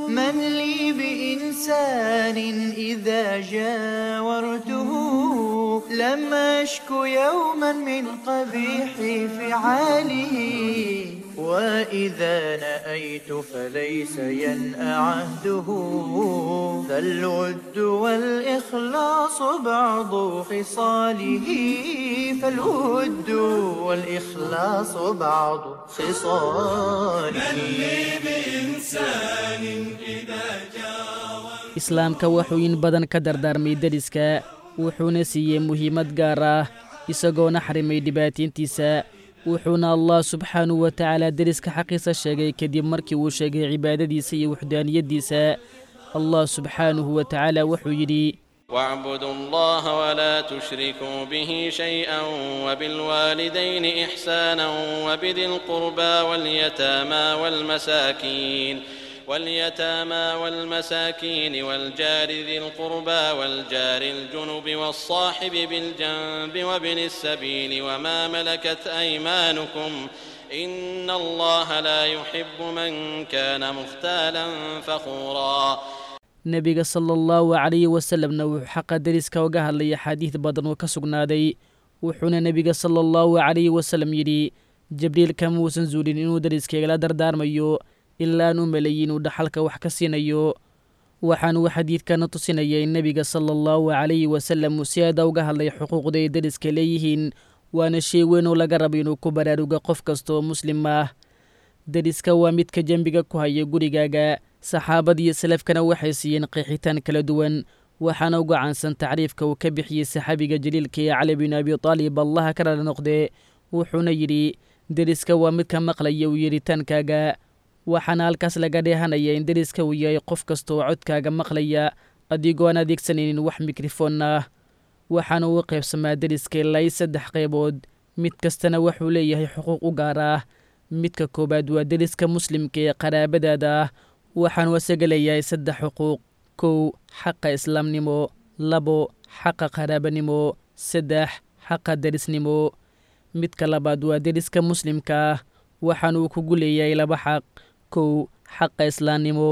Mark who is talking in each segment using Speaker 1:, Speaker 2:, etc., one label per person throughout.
Speaker 1: من لي بإنسان إذا جاورته لم أشك يوما من قبيح فعاله، وإذا نأيت فليس ينأى عهده، فالود والإخلاص بعض خصاله، فالود والإخلاص بعض خصاله.
Speaker 2: islaamka wuxuu in badan ka dardaarmay deriska, wuxuuna siiyey muhiimad gaar ah isagoona xarimay dhibaatayntiisa. wuxuuna allah subxaanahu wa tacaala deriska xaqiisa sheegay kadib markii uu sheegay cibaadadiisa iyo wuxdaaniyaddiisa. allah subxaanahu wa tacaala wuxuu yidhi:
Speaker 3: واعبدوا الله ولا تشركوا به شيئا وبالوالدين إحسانا وبذي القربى واليتامى والمساكين والجار ذي القربى والجار الجنب والصاحب بالجنب وابن السبيل وما ملكت أيمانكم إن الله لا يحب من كان مختالا فخورا.
Speaker 2: nebiga sala allahu calayhi wasalamna wuxuu xaqa deriska uga hadlaya xadiid badan oo ka sugnaaday. wuxuuna nebiga sala allahu calayhi wasalam yidhi: jibriil kamuusan zuulin inuu deriskaygala dardaarmayo ilaa aan u maleeyey inuu dhaxalka wax ka siinayo. waxaanuu xadiidkana tusinaya in nebiga sala allahu calayhi wasalam uu si aada uga hadlay xuquuqda ay deriska leeyihiin, waana shay weyn oo laga rabo inuu ku baraaruga qof kasta oo muslim ah. deriska waa midka dembiga ku haya gurigaaga. saxaabadiiyo salafkana waxay siiyeen qeexitaan kala duwan, waxaana uga caansan tacriifka uu ka bixiyey saxaabiga jaliilka ee cali bin abi taalib allaha ka rala noqdee. wuxuuna yidhi: deriska waa midka maqlaya u yeedhitaankaaga. waxaana halkaas laga dheehanaya in deriska uu yahay qof kasta oo codkaaga maqlaya adigoo aan adeegsanaynin wax mikrofoon ah. waxaana uu qaybsamaa deriska ilaa 3 qaybood, mid kastana wuxuu leeyahay xuquuq u gaar ah. midka koowaad waa deriska muslimka ee qaraabadaada ah, waxaanuu isaga leeyahay 3 xuquuq: 1 xaqa islaamnimo, 2 xaqa qaraabanimo, 3 xaqa derisnimo. midka labaad waa deriska muslimka ah, waxaanuu kugu leeyahay 2 xaq: 1 xaqa islaamnimo,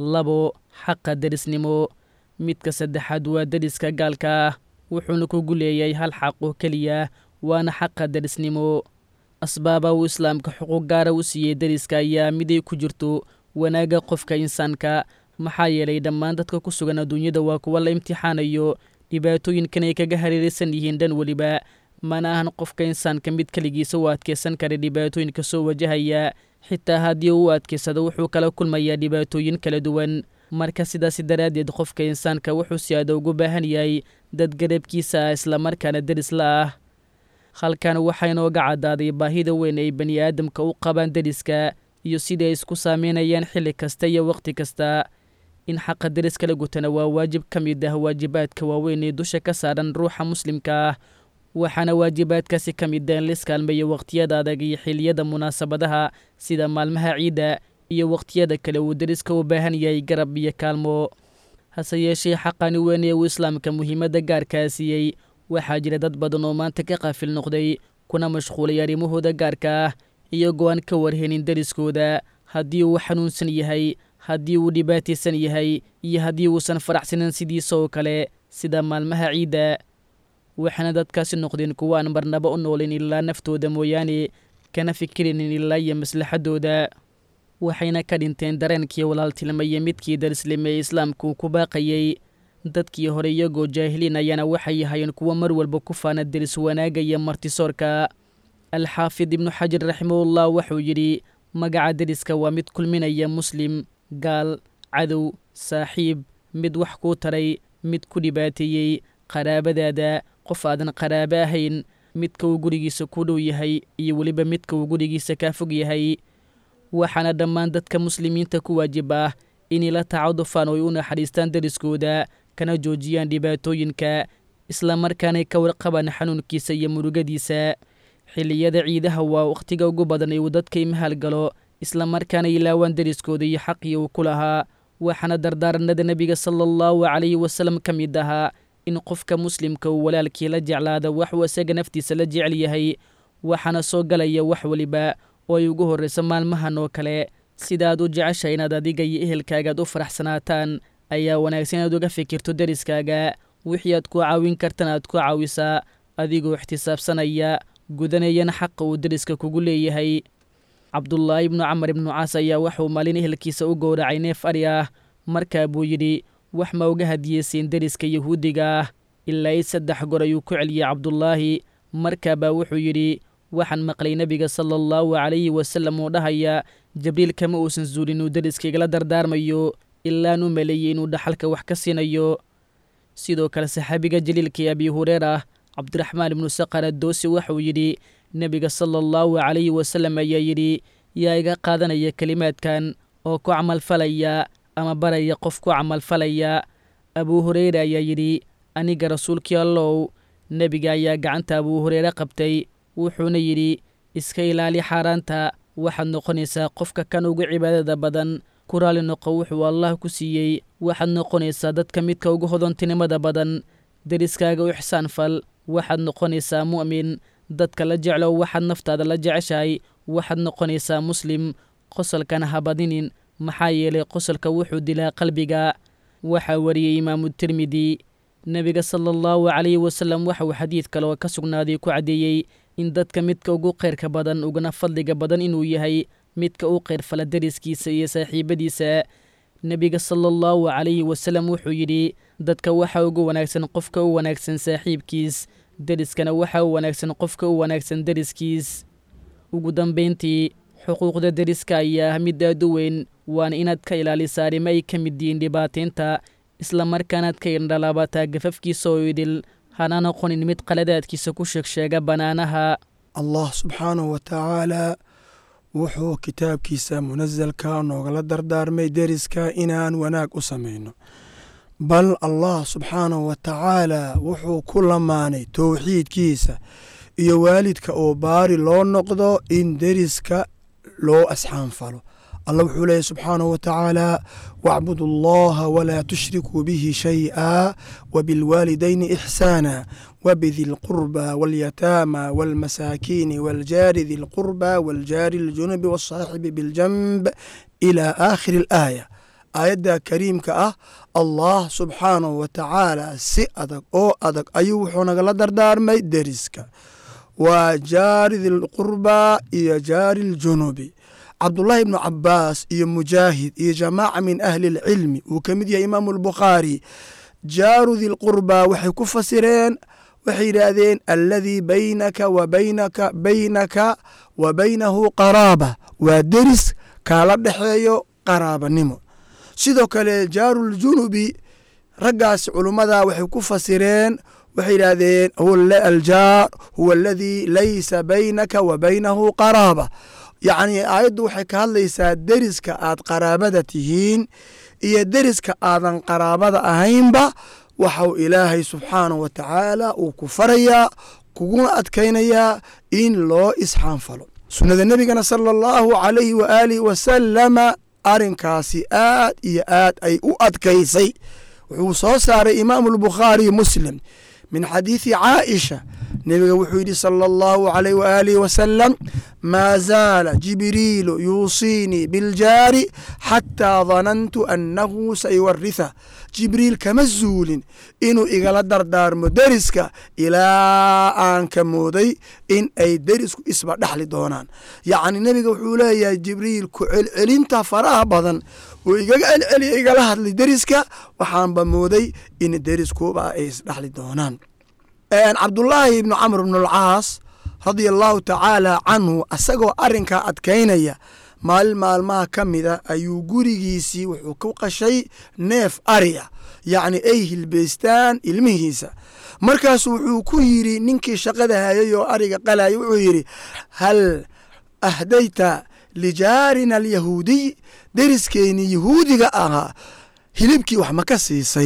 Speaker 2: 2 xaqa derisnimo. midka saddexaad waa deriska gaalka ah, wuxuuna kugu leeyahay 1 xaq oo keliya, waana xaqa derisnimo. asbaaba uu islaamka xuquuq gaara u siiyey deriska ayaa miday ku jirto wanaagga qofka insaanka, maxaa yeelay dhammaan dadka ku sugan adduunyada waa kuwa la imtixaanayo, dhibaatooyinkan ay kaga hareeraysan yihiin dhan weliba. mana ahan qofka insaanka mid keligiisa u adkaysan kara dhibaatooyinka soo wajahaya, xitaa haddii uu adkaysado wuxuu kala kulmayaa dhibaatooyin kala duwan. marka sidaasi daraaddeed qofka insaanka wuxuu si aada ugu baahan yahay dad garabkiisa ah islamarkaana deris la ah. halkan waxaa inooga caddaaday baahida weyn ay bani aadamka u qabaan deriska iyo sidai ay isku saameynayaan xilli kasta iyo wakhti kasta. in xaqa deriska la gutana waa waajib ka mid ah waajibaadka waaweyn ee dusha ka saaran ruuxa muslimka ah. waxaana waajibaadkaasi ka mid ah in la iskaalmeeyo wakhtiyada adag iyo xilliyada munaasabadaha sida maalmaha ciidda iyo wakhtiyada kale uu deriska u baahan yahay garab iyo kaalmo. hase yeeshee xaqani weyn ee uu islaamka muhiimadda gaarkaa siiyey, waxaa jira dad badan oo maanta ka qaafil noqday kuna mashquulay arrimahooda gaarka ah iyagoo aan ka warheenin deriskooda, haddii uu xanuunsan yahay, haddii uu dhibaataysan yahay, iyo haddii uusan faraxsanin sidiisa oo kale sida maalmaha ciidda. waxaana dadkaasi noqdeen kuwa aan marnaba u noolin ilaa naftooda mooyaane, kana fikirinin ilaa iyo maslaxadooda. waxayna ka dhinteen dareenkii walaaltilmaya midkii derislime ee islaamku ku baaqayey. dadkii hore iyagoo jaahiliin ayaana waxay ahaayeen kuwa mar walba ku faana deris wanaagga iyo martisoorka. alxaafid ibnu xajar raximahullah wuxuu yidhi: magaca deriska waa mid kulminaya muslim, gaal, cadow, saaxiib, mid wax kuu taray, mid ku dhibaateeyey, qaraabadaada, qof aadan qaraabo ahayn, midka uu gurigiisa ku dhow yahay iyo weliba midka uu gurigiisa kaa fog yahay. waxaana dhammaan dadka muslimiinta ku waajib ah inay la tacadufaan oo ay u naxariistaan deriskooda, kana joojiyaan dhibaatooyinka, islamarkaanay ka warqabaan xanuunkiisa iyo murugadiisa. xilliyada ciidaha waa wakhtiga ugu badan ee uu dadka imahal galo, islamarkaana ilaawaan deriskooda iyo xaqii uu ku lahaa. waxaana dardaaranada nebiga sala allahu calayhi wasalam ka mid ahaa in qofka muslimka uu walaalkii la jeclaada waxuu isaga naftiisa la jecel yahay. waxaana soo galaya wax weliba oo ay ugu horrayso maalmahan oo kale sidaad u jeceshahay inaad adiga iyo ehelkaagaad u faraxsanaataan ayaa wanaagsan inaad uga fikirto deriskaaga wixii aad ku caawin kartana aad ku caawisaa adigoo ixtisaabsanaya gudanayana xaqa uu deriska kugu leeyahay cabdullaahi ibnu camar ibnu caas ayaa waxuu maalin ehelkiisa u gowracay neef ari ah markaa buu yidhi wax ma uga hadiyeyseen deriska yahuudiga ah ilaa i 3 goor ayuu ku celiyey cabdullaahi markaabaa wuxuu yidhi waxaan maqlay nebiga sala allahu calayhi wasallam oo dhahaya jibriil kama uusan zuulin inuu deriskaygala dardaarmayo ilaanu maleeyey inuu dhaxalka wax ka siinayo sidoo kale saxaabiga jaliilkii abi hureera cabdiraxmaan ibnu saqar addoosi waxauu yidhi nebiga sala allahu calayhi wasallam ayaa yidhi yaa iga qaadanaya kelimaadkan oo ku camalfalaya ama baraya qof ku camalfalaya abuu hureyre ayaa yidhi aniga rasuulkii allow nebiga ayaa gacanta abuu hureyre qabtay wuxuuna yidhi iska ilaali xaaraanta waxaad noqonaysaa qofka kan ugu cibaadada badan ku raali noqo wuxuu allah ku siiyey waxaad noqonaysaa dadka midka ugu hodontinimada badan deriskaaga u ixsaan fal waxaad noqonaysaa mu'min dadka la jeclow waxaad naftaada la jeceshahay waxaad noqonaysaa muslim qosolkana ha badinin maxaa yeelay qosolka wuxuu dilaa qalbiga waxaa wariyey imaamu tirmidi nebiga sala allahu calayhi wasallam waxauu xadiid kale oo ka sugnaaday ku caddeeyey in dadka midka ugu khayrka badan uguna fadliga badan inuu yahay midka u khayrfala deriskiisa iyo saaxiibadiisa nebiga sala allahu calayhi wasallam wuxuu yidhi dadka waxaa ugu wanaagsan qofka u wanaagsan saaxiibkiis deriskana waxaa u wanaagsan qofka u wanaagsan deriskiis ugu dambayntii xuquuqda deriska ayaa ah mid aad u weyn waana inaad ka ilaalisaa arrimo ay ka mid yihiin dhibaataynta isla markaanaad ka indhalaabataa gafafkiisa oo idil hana noqonin mid qaladaadkiisa ku sheegsheega bannaanaha
Speaker 4: allah subxaanahu wa tacaala wuxuu kitaabkiisa munasalka noogala dardaarmay deriska inaan wanaag u samayno bal allah subxaanahu wa tacaala wuxuu ku lamaanay towxiidkiisa iyo waalidka oo baari loo noqdo in deriska loo asxaanfalo allah wuxuu leeyahy subxaanahu wa tacaala wacbudu allaha walaa tushrikuu bihi shay'a wabilwaalidayni ixsaana wabidi lqurba walyataama walmasaakiini waljaari di lqurba waljaari ljunubi wasaaxibi biljanb ilaa aakhiri alaaya aayadda kariimka ah allah subxaanahu wa tacaala si adag oo adag ayuu wuxuu nagala dardaarmay deriska waa jaari dilqurba iyo jaari ljunubi cabdullaahi ibnu cabbaas iyo mujaahid iyo jamaaca min ahli lcilmi uu ka mid yahay imaamu albukhaari jaaru dilqurba waxay ku fasireen waxay yidhaahdeen alladii baynaka wa baynahu qaraaba waa deris kaala dhexeeyo qaraabanimo sidoo kale jaaruuljunubi raggaas culummada waxay ku fasireen waxay yidhaahdeen aljaar huwa aladii laysa baynaka wa baynahu qaraaba yacni aayaddu waxay ka hadlaysaa deriska aad qaraabada tihiin iyo deriska aadan qaraabada ahaynba waxau ilaahay subxaanahu wa tacaala uu ku farayaa kuguna adkaynayaa in loo isxaanfalo sunnada nebigana sala allahu calayhi waaalihi wasalama arrinkaasi aad iyo aad ay u adkaysay wuxuu soo saaray imaamu albukhaari muslim min xadiidi caaisha nebiga wuxuu yidhi sala allahu calayh waaalihi wasalam maa zaala jibriilu yuusiinii biljaari xataa danantu annahu sayuwaritha jibriil kama zuulin inuu igala dardaarmo deriska ilaa aan ka mooday in ay derisku isba dhaxli doonaan yacni nebiga wuxuu leeyahay jibriil ku celcelinta faraha badan uu igaga celceliya igala hadlay deriska waxaanba mooday in deriskuba ay isdhaxli doonaan cabdullaahi ibnu camr ibnu alcaas radia allahu tacaala canhu asagoo arrinkaa adkaynaya maalin maalmaha ka mida ayuu gurigiisii wuxuu ku qashay neef ariya yacni ay hilbaystaan ilmihiisa markaasu wuxuu ku yidhi ninkii shaqada hayay oo ariga qalaya wuxuu yidhi hal ahdayta lijaarina alyahuudiy deriskeenii yahuudiga ahaa hilibkii wax ma ka siisay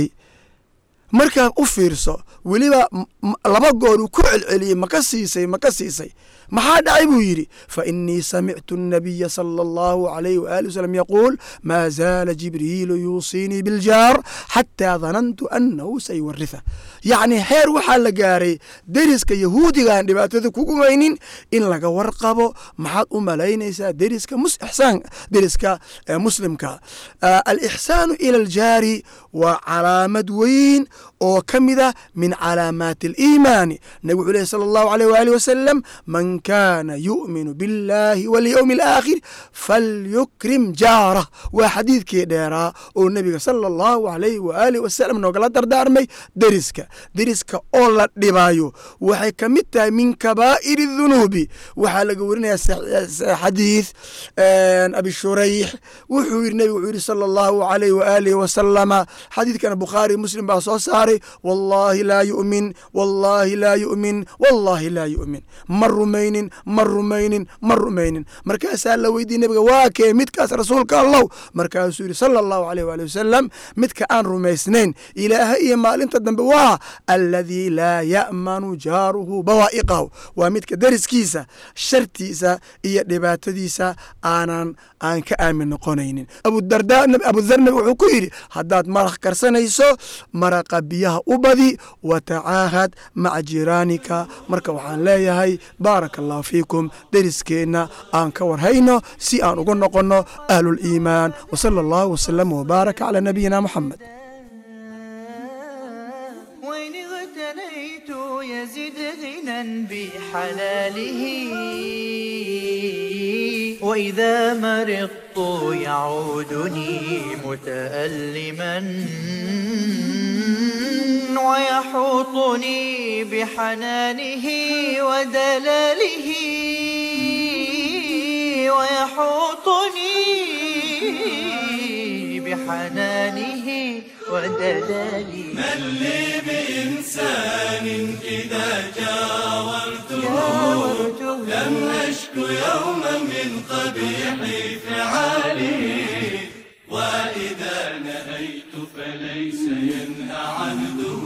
Speaker 4: markaa u fiirso weliba 2 goor uu ku celceliyey maka siisay maxaa dhacay buu yidhi fainii samictu الnabiya salى اllahu عalayh waali wasalam yaquul maa zaala jibriilu yuusiinii biljaar xataa danantu anahu sayuwaritha yacni heer waxaa la gaaray deriska yahuudigaan dhibaatada kugumaynin in laga warqabo maxaad u malaynaysaa deriska deriska muslimka alixsaanu ila aljaari waa calaamad weyn oo ka mida min calaamaati aliimaani nabig wuxuu lehy salى اllahu عalيh waali wasalam man kaana yu'minu biاllahi walyowmi alaakhir falyukrim jaarah waa xadiidkii dheeraa oo nebiga salى اllahu عalayh waaalih wasalam noogala dardaarmay deriska oo la dhibaayo waxay ka mid tahay min kabaa'ir الdunuubi waxaa laga warinayaa xadiid abi shurayx wuxuu yidhi nebigu wuxuu yidhi salى اllahu عalayh waaalih wasalama xadiidkana bukhaari muslim baa soo saaray wallahi laa yu'min wallahi laa yu'min wallahi laa yu'min ma rumaynin ma rumaynin ma rumaynin markaasaa la weydiiyey nebiga waa kee midkaas rasuulka allow markaasuu yidhi salى اllahu عalayh waali wasalam midka aan rumaysnayn ilaahay iyo maalinta dambe waa aladii laa ya'manu jaaruhu bawaa'iqahu waa midka deriskiisa shartiisa iyo dhibaatadiisa aan ka aamin noqonaynin abudar nabi wuxuu ku yidhi haddaad maraq karsanayso maraqa biyaha u badi watacaahad maca jiraanika marka waxaan leeyahay baaraka allahu fiikum deriskeenna aan ka warhayno si aan uga noqonno ahluliimaan wasala allahu wasalam wbaaraka calaa nabiyina moxamed
Speaker 1: يزد غنى بحلاله وإذا مرضت يعودني متألما ويحوطني بحنانه ودلاله ويحوطني بحنانه ودلاله
Speaker 5: من لي بإنسان إذا جاورته لم أشك يوما من قبيح فعاله وإذا نهيت فليس ينهى عنده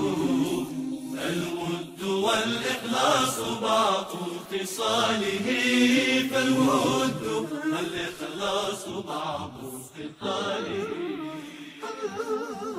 Speaker 5: الود والإخلاص بعض خصاله فالود والإخلاص بعض خصاله